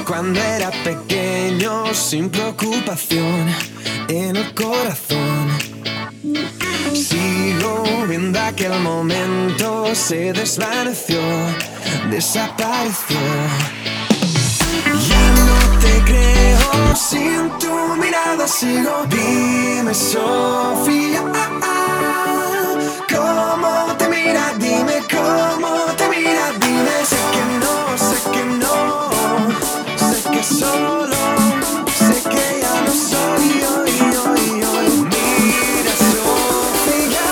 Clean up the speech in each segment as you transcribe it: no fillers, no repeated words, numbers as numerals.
Cuando era pequeño, sin preocupación en el corazón. Sigo viendo aquel momento, se desvaneció, desapareció. Ya no te creo, sin tu mirada sigo. Dime, Sofía, ¿cómo te mira? Dime cómo te mira, dime. Sé que no, sé que solo, sé que ya no soy hoy. Mira, Sofía.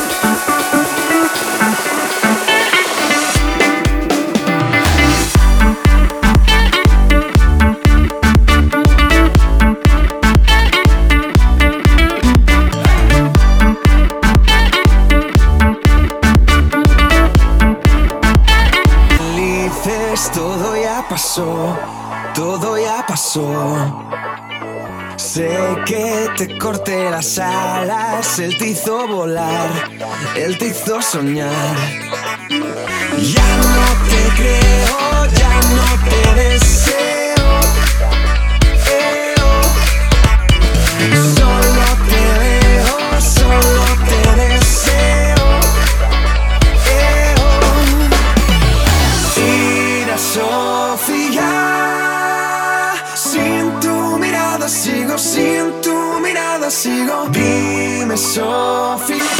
Todo ya pasó. Sé que te corté las alas, él te hizo volar, él te hizo soñar. Ya no te creo, ya no te deseo. Solo te veo, solo te deseo. Mira, Sofía, sin tu mirada sigo, sin tu mirada sigo. Dime, Sofía.